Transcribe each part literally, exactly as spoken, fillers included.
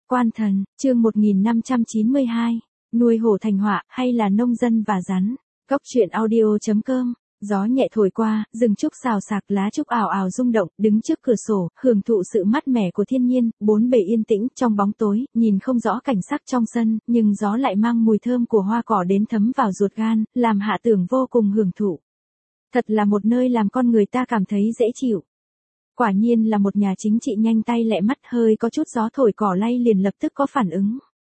Quan thần, chương một nghìn năm trăm chín mươi hai, nuôi hổ thành họa, hay là nông dân và rắn. Góc truyện audio chấm com. Gió nhẹ thổi qua, rừng trúc xào xạc, lá trúc ảo ảo rung động, đứng trước cửa sổ, hưởng thụ sự mát mẻ của thiên nhiên, bốn bề yên tĩnh trong bóng tối, nhìn không rõ cảnh sắc trong sân, nhưng gió lại mang mùi thơm của hoa cỏ đến thấm vào ruột gan, làm Hạ Tưởng vô cùng hưởng thụ. Thật là một nơi làm con người ta cảm thấy dễ chịu. Quả nhiên là một nhà chính trị nhanh tay lẹ mắt, hơi có chút gió thổi cỏ lay liền lập tức có phản ứng.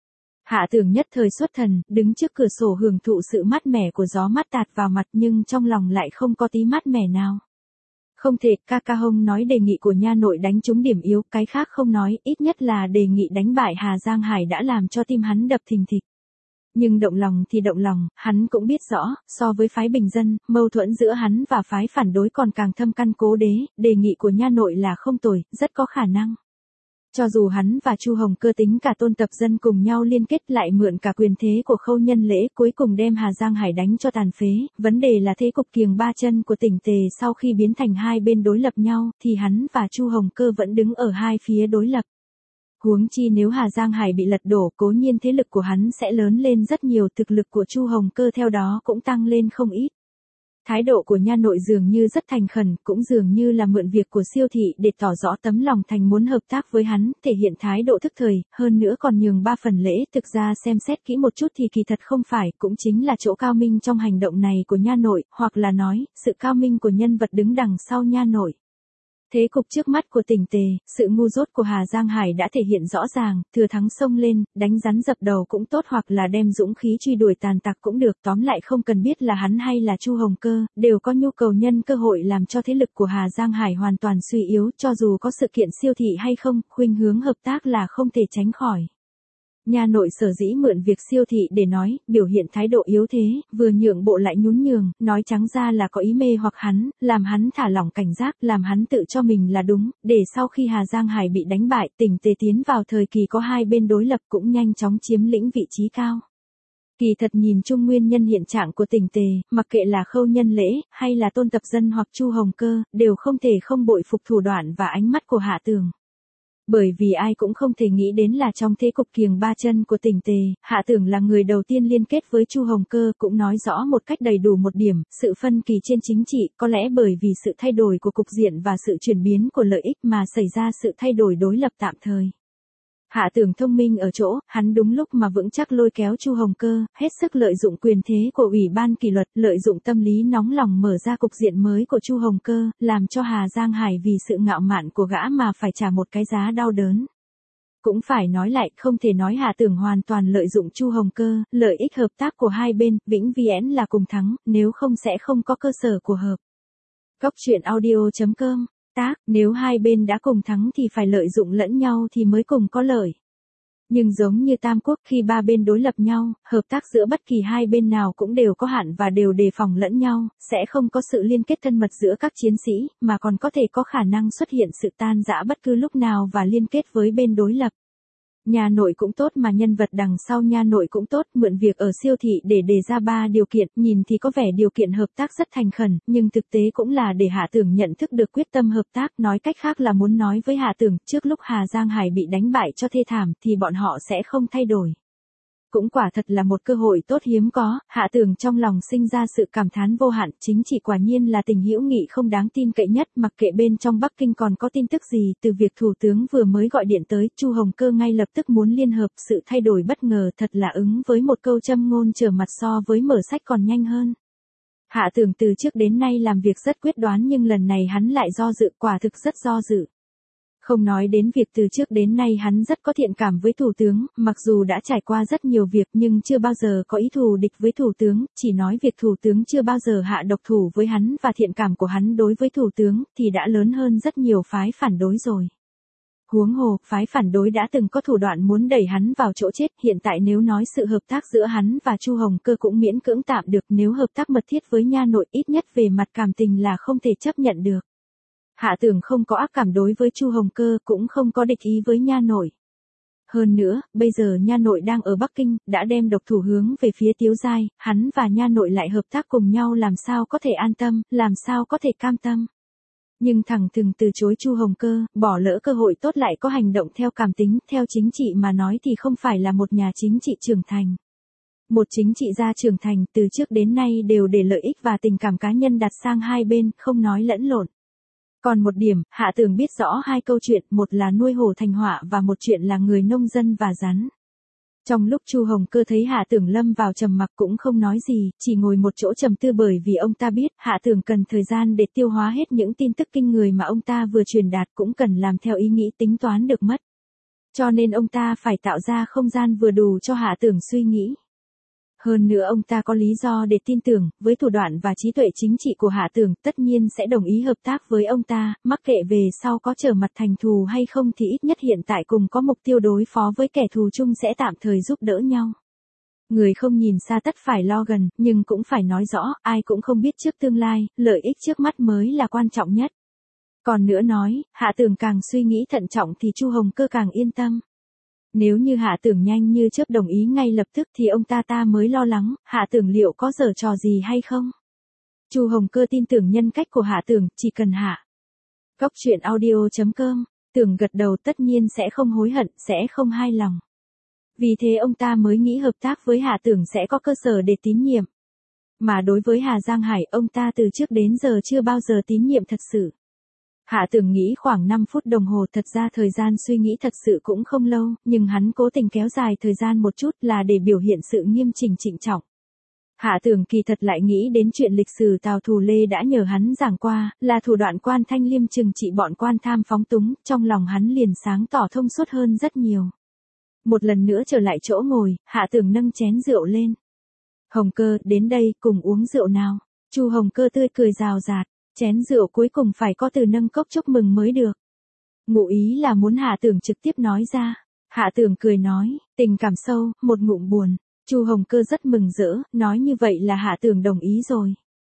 Hạ Tưởng nhất thời xuất thần, đứng trước cửa sổ hưởng thụ sự mát mẻ của gió mát tạt vào mặt, nhưng trong lòng lại không có tí mát mẻ nào. Không thể, ca ca Hông nói đề nghị của nha nội đánh trúng điểm yếu, cái khác không nói, ít nhất là đề nghị đánh bại Hà Giang Hải đã làm cho tim hắn đập thình thịch. Nhưng động lòng thì động lòng, hắn cũng biết rõ, so với phái bình dân, mâu thuẫn giữa hắn và phái phản đối còn càng thâm căn cố đế, đề nghị của nha nội là không tồi, rất có khả năng. Cho dù hắn và Chu Hồng Cơ tính cả Tôn Tập Dân cùng nhau liên kết lại mượn cả quyền thế của Khâu Nhân Lễ, cuối cùng đem Hà Giang Hải đánh cho tàn phế, vấn đề là thế cục kiềng ba chân của tỉnh Tề sau khi biến thành hai bên đối lập nhau, thì hắn và Chu Hồng Cơ vẫn đứng ở hai phía đối lập. Huống chi nếu Hà Giang Hải bị lật đổ, cố nhiên thế lực của hắn sẽ lớn lên rất nhiều, thực lực của Chu Hồng Cơ theo đó cũng tăng lên không ít. Thái độ của nha nội dường như rất thành khẩn, cũng dường như là mượn việc của siêu thị để tỏ rõ tấm lòng thành muốn hợp tác với hắn, thể hiện thái độ thức thời, hơn nữa còn nhường ba phần lễ. Thực ra xem xét kỹ một chút thì kỳ thật không phải, cũng chính là chỗ cao minh trong hành động này của nha nội, hoặc là nói, sự cao minh của nhân vật đứng đằng sau nha nội. Thế cục trước mắt của tỉnh Tề, sự ngu dốt của Hà Giang Hải đã thể hiện rõ ràng, thừa thắng xông lên, đánh rắn dập đầu cũng tốt, hoặc là đem dũng khí truy đuổi tàn tặc cũng được, tóm lại không cần biết là hắn hay là Chu Hồng Cơ, đều có nhu cầu nhân cơ hội làm cho thế lực của Hà Giang Hải hoàn toàn suy yếu, cho dù có sự kiện siêu thị hay không, khuynh hướng hợp tác là không thể tránh khỏi. Nha nội sở dĩ mượn việc siêu thị để nói, biểu hiện thái độ yếu thế, vừa nhượng bộ lại nhún nhường, nói trắng ra là có ý mê hoặc hắn, làm hắn thả lỏng cảnh giác, làm hắn tự cho mình là đúng, để sau khi Hà Giang Hải bị đánh bại, tỉnh Tề tiến vào thời kỳ có hai bên đối lập cũng nhanh chóng chiếm lĩnh vị trí cao. Kỳ thật nhìn chung nguyên nhân hiện trạng của tỉnh Tề, mặc kệ là Khâu Nhân Lễ, hay là Tôn Tập Dân hoặc Chu Hồng Cơ, đều không thể không bội phục thủ đoạn và ánh mắt của Hạ Tưởng. Bởi vì ai cũng không thể nghĩ đến là trong thế cục kiềng ba chân của tỉnh Tề, Hạ Tưởng là người đầu tiên liên kết với Chu Hồng Cơ, cũng nói rõ một cách đầy đủ một điểm, sự phân kỳ trên chính trị, có lẽ bởi vì sự thay đổi của cục diện và sự chuyển biến của lợi ích mà xảy ra sự thay đổi đối lập tạm thời. Hạ Tưởng thông minh ở chỗ, hắn đúng lúc mà vững chắc lôi kéo Chu Hồng Cơ, hết sức lợi dụng quyền thế của Ủy ban kỷ luật, lợi dụng tâm lý nóng lòng mở ra cục diện mới của Chu Hồng Cơ, làm cho Hà Giang Hải vì sự ngạo mạn của gã mà phải trả một cái giá đau đớn. Cũng phải nói lại, không thể nói Hạ Tưởng hoàn toàn lợi dụng Chu Hồng Cơ, lợi ích hợp tác của hai bên, vĩnh viễn là cùng thắng, nếu không sẽ không có cơ sở của hợp. Góc truyện audio chấm com. Tác, nếu hai bên đã cùng thắng thì phải lợi dụng lẫn nhau thì mới cùng có lợi. Nhưng giống như Tam Quốc, khi ba bên đối lập nhau, hợp tác giữa bất kỳ hai bên nào cũng đều có hạn và đều đề phòng lẫn nhau, sẽ không có sự liên kết thân mật giữa các chiến sĩ, mà còn có thể có khả năng xuất hiện sự tan rã bất cứ lúc nào và liên kết với bên đối lập. Nha nội cũng tốt mà nhân vật đằng sau nha nội cũng tốt, mượn việc ở siêu thị để đề ra ba điều kiện, nhìn thì có vẻ điều kiện hợp tác rất thành khẩn, nhưng thực tế cũng là để Hạ Tưởng nhận thức được quyết tâm hợp tác, nói cách khác là muốn nói với Hạ Tưởng, trước lúc Hà Giang Hải bị đánh bại cho thê thảm thì bọn họ sẽ không thay đổi. Cũng quả thật là một cơ hội tốt hiếm có, Hạ Tưởng trong lòng sinh ra sự cảm thán vô hạn, chính trị quả nhiên là tình hữu nghị không đáng tin cậy nhất, mặc kệ bên trong Bắc Kinh còn có tin tức gì, từ việc thủ tướng vừa mới gọi điện tới, Chu Hồng Cơ ngay lập tức muốn liên hợp, sự thay đổi bất ngờ thật là ứng với một câu châm ngôn trở mặt so với mở sách còn nhanh hơn. Hạ Tưởng từ trước đến nay làm việc rất quyết đoán, nhưng lần này hắn lại do dự, quả thực rất do dự. Không nói đến việc từ trước đến nay hắn rất có thiện cảm với thủ tướng, mặc dù đã trải qua rất nhiều việc nhưng chưa bao giờ có ý thù địch với thủ tướng, chỉ nói việc thủ tướng chưa bao giờ hạ độc thủ với hắn và thiện cảm của hắn đối với thủ tướng thì đã lớn hơn rất nhiều phái phản đối rồi. Huống hồ, phái phản đối đã từng có thủ đoạn muốn đẩy hắn vào chỗ chết, hiện tại nếu nói sự hợp tác giữa hắn và Chu Hồng Cơ cũng miễn cưỡng tạm được, nếu hợp tác mật thiết với nha nội ít nhất về mặt cảm tình là không thể chấp nhận được. Hạ Tưởng không có ác cảm đối với Chu Hồng Cơ, cũng không có địch ý với nha nội. Hơn nữa, bây giờ nha nội đang ở Bắc Kinh, đã đem độc thủ hướng về phía Tiếu Giai, hắn và nha nội lại hợp tác cùng nhau làm sao có thể an tâm, làm sao có thể cam tâm. Nhưng thẳng thừng từ chối Chu Hồng Cơ, bỏ lỡ cơ hội tốt lại có hành động theo cảm tính, theo chính trị mà nói thì không phải là một nhà chính trị trưởng thành. Một chính trị gia trưởng thành từ trước đến nay đều để lợi ích và tình cảm cá nhân đặt sang hai bên, không nói lẫn lộn. Còn một điểm, Hạ Tường biết rõ hai câu chuyện, một là nuôi hổ thành họa và một chuyện là người nông dân và rắn. Trong lúc Chu Hồng Cơ thấy Hạ Tường lâm vào trầm mặc cũng không nói gì, chỉ ngồi một chỗ trầm tư bởi vì ông ta biết Hạ Tường cần thời gian để tiêu hóa hết những tin tức kinh người mà ông ta vừa truyền đạt, cũng cần làm theo ý nghĩ tính toán được mất. Cho nên ông ta phải tạo ra không gian vừa đủ cho Hạ Tường suy nghĩ. Hơn nữa ông ta có lý do để tin tưởng, với thủ đoạn và trí tuệ chính trị của Hạ Tường tất nhiên sẽ đồng ý hợp tác với ông ta, mắc kệ về sau có trở mặt thành thù hay không thì ít nhất hiện tại cùng có mục tiêu đối phó với kẻ thù chung sẽ tạm thời giúp đỡ nhau. Người không nhìn xa tất phải lo gần, nhưng cũng phải nói rõ, ai cũng không biết trước tương lai, lợi ích trước mắt mới là quan trọng nhất. Còn nữa nói, Hạ Tường càng suy nghĩ thận trọng thì Chu Hồng Cơ càng yên tâm. Nếu như Hạ Tường nhanh như chớp đồng ý ngay lập tức thì ông ta ta mới lo lắng, Hạ Tường liệu có giở trò gì hay không? Chu Hồng Cơ tin tưởng nhân cách của Hạ Tường, chỉ cần Hạ. Góc truyện audio chấm com, Tường gật đầu tất nhiên sẽ không hối hận, sẽ không hai lòng. Vì thế ông ta mới nghĩ hợp tác với Hạ Tường sẽ có cơ sở để tín nhiệm. Mà đối với Hà Giang Hải, ông ta từ trước đến giờ chưa bao giờ tín nhiệm thật sự. Hạ Tường nghĩ khoảng năm phút đồng hồ, thật ra thời gian suy nghĩ thật sự cũng không lâu, nhưng hắn cố tình kéo dài thời gian một chút là để biểu hiện sự nghiêm chỉnh trịnh trọng. Hạ Tường kỳ thật lại nghĩ đến chuyện lịch sử Tào Thù Lê đã nhờ hắn giảng qua, là thủ đoạn quan Thanh Liêm trừng trị bọn quan tham phóng túng, trong lòng hắn liền sáng tỏ thông suốt hơn rất nhiều. Một lần nữa trở lại chỗ ngồi, Hạ Tường nâng chén rượu lên. Hồng Cơ, đến đây, cùng uống rượu nào. Chu Hồng Cơ tươi cười rào rạt. Chén rượu cuối cùng phải có từ nâng cốc chúc mừng mới được. Ngụ ý là muốn Hạ Tường trực tiếp nói ra. Hạ Tường cười nói, tình cảm sâu, một ngụm buồn. Chu Hồng Cơ rất mừng rỡ, nói như vậy là Hạ Tường đồng ý rồi.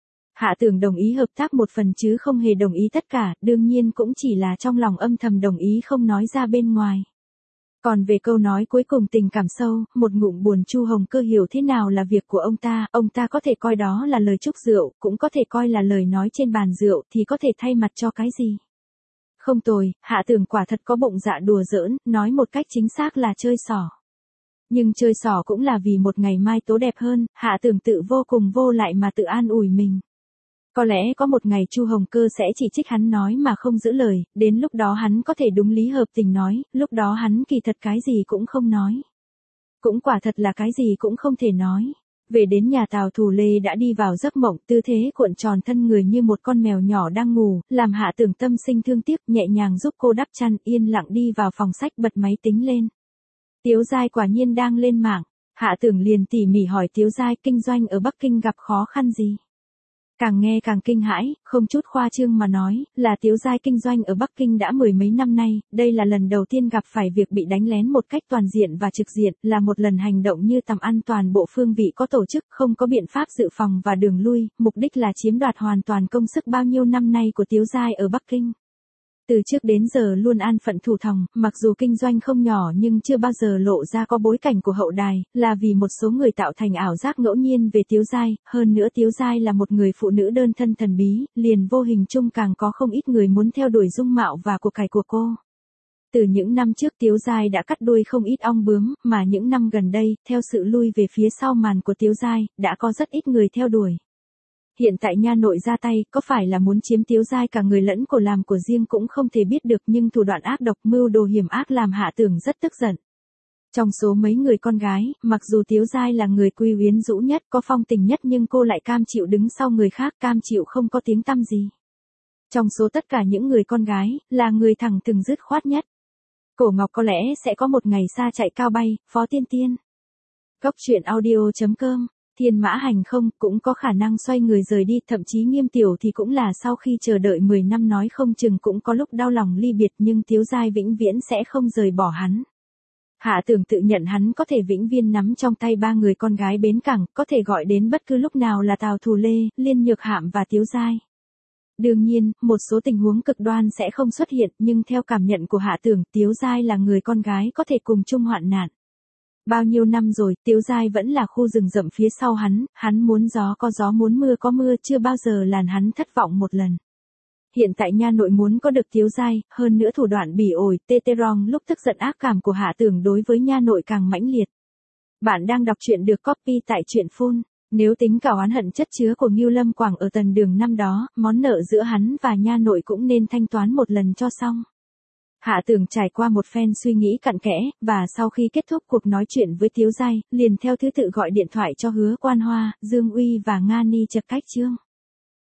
Hạ Tường đồng ý hợp tác một phần chứ không hề đồng ý tất cả, đương nhiên cũng chỉ là trong lòng âm thầm đồng ý không nói ra bên ngoài. Còn về câu nói cuối cùng tình cảm sâu, một ngụm buồn, Chu Hồng Cơ hiểu thế nào là việc của ông ta, ông ta có thể coi đó là lời chúc rượu, cũng có thể coi là lời nói trên bàn rượu, thì có thể thay mặt cho cái gì. Không tồi, Hạ Tường quả thật có bụng dạ đùa giỡn, nói một cách chính xác là chơi xỏ. Nhưng chơi xỏ cũng là vì một ngày mai tố đẹp hơn, Hạ Tường tự vô cùng vô lại mà tự an ủi mình. Có lẽ có một ngày Chu Hồng Cơ sẽ chỉ trích hắn nói mà không giữ lời, đến lúc đó hắn có thể đúng lý hợp tình nói, lúc đó hắn kỳ thật cái gì cũng không nói. Cũng quả thật là cái gì cũng không thể nói. Về đến nhà Tào Thù Lê đã đi vào giấc mộng, tư thế cuộn tròn thân người như một con mèo nhỏ đang ngủ, làm Hạ Tường tâm sinh thương tiếc, nhẹ nhàng giúp cô đắp chăn, yên lặng đi vào phòng sách bật máy tính lên. Tiếu Giai quả nhiên đang lên mạng, Hạ Tường liền tỉ mỉ hỏi Tiếu Giai kinh doanh ở Bắc Kinh gặp khó khăn gì. Càng nghe càng kinh hãi, không chút khoa trương mà nói, là Tiếu Giai kinh doanh ở Bắc Kinh đã mười mấy năm nay, đây là lần đầu tiên gặp phải việc bị đánh lén một cách toàn diện và trực diện, là một lần hành động như tầm ăn toàn bộ phương vị có tổ chức, không có biện pháp dự phòng và đường lui, mục đích là chiếm đoạt hoàn toàn công sức bao nhiêu năm nay của Tiếu Giai ở Bắc Kinh. Từ trước đến giờ luôn an phận thủ thòng, mặc dù kinh doanh không nhỏ nhưng chưa bao giờ lộ ra có bối cảnh của hậu đài, là vì một số người tạo thành ảo giác ngẫu nhiên về Tiếu Giai, hơn nữa Tiếu Giai là một người phụ nữ đơn thân thần bí, liền vô hình chung càng có không ít người muốn theo đuổi dung mạo và của cải của cô. Từ những năm trước Tiếu Giai đã cắt đuôi không ít ong bướm, mà những năm gần đây, theo sự lui về phía sau màn của Tiếu Giai, đã có rất ít người theo đuổi. Hiện tại nha nội ra tay, có phải là muốn chiếm Tiếu Giai cả người lẫn của làm của riêng cũng không thể biết được, nhưng thủ đoạn ác độc mưu đồ hiểm ác làm Hạ Tường rất tức giận. Trong số mấy người con gái, mặc dù Tiếu Giai là người quy uyến rũ nhất, có phong tình nhất nhưng cô lại cam chịu đứng sau người khác, cam chịu không có tiếng tăm gì. Trong số tất cả những người con gái, là người thẳng thừng dứt khoát nhất. Cổ Ngọc có lẽ sẽ có một ngày xa chạy cao bay, Phó Tiên Tiên. Góc truyện audio chấm com. Thiên Mã Hành không, cũng có khả năng xoay người rời đi, thậm chí Nghiêm Tiểu thì cũng là sau khi chờ đợi mười năm nói không chừng cũng có lúc đau lòng ly biệt, nhưng Tiếu Giai vĩnh viễn sẽ không rời bỏ hắn. Hạ Tường tự nhận hắn có thể vĩnh viễn nắm trong tay ba người con gái bến cảng, có thể gọi đến bất cứ lúc nào là Tào Thù Lê, Liên Nhược Hạm và Tiếu Giai. Đương nhiên, một số tình huống cực đoan sẽ không xuất hiện, nhưng theo cảm nhận của Hạ Tường, Tiếu Giai là người con gái có thể cùng chung hoạn nạn. Bao nhiêu năm rồi, Tiếu Giai vẫn là khu rừng rậm phía sau hắn, hắn muốn gió có gió muốn mưa có mưa, chưa bao giờ làm hắn thất vọng một lần. Hiện tại nha nội muốn có được Tiếu Giai, hơn nữa thủ đoạn bỉ ổi, tê tê rong lúc tức giận ác cảm của Hạ Tưởng đối với nha nội càng mãnh liệt. Bạn đang đọc truyện được copy tại truyện phun. Nếu tính cả oán hận chất chứa của Ngưu Lâm Quảng ở Tần Đường năm đó, món nợ giữa hắn và nha nội cũng nên thanh toán một lần cho xong. Hạ Tưởng trải qua một phen suy nghĩ cặn kẽ, và sau khi kết thúc cuộc nói chuyện với Tiếu Giai, liền theo thứ tự gọi điện thoại cho Hứa Quan Hoa, Dương Uy và Nga Ni Chập Cách Trương.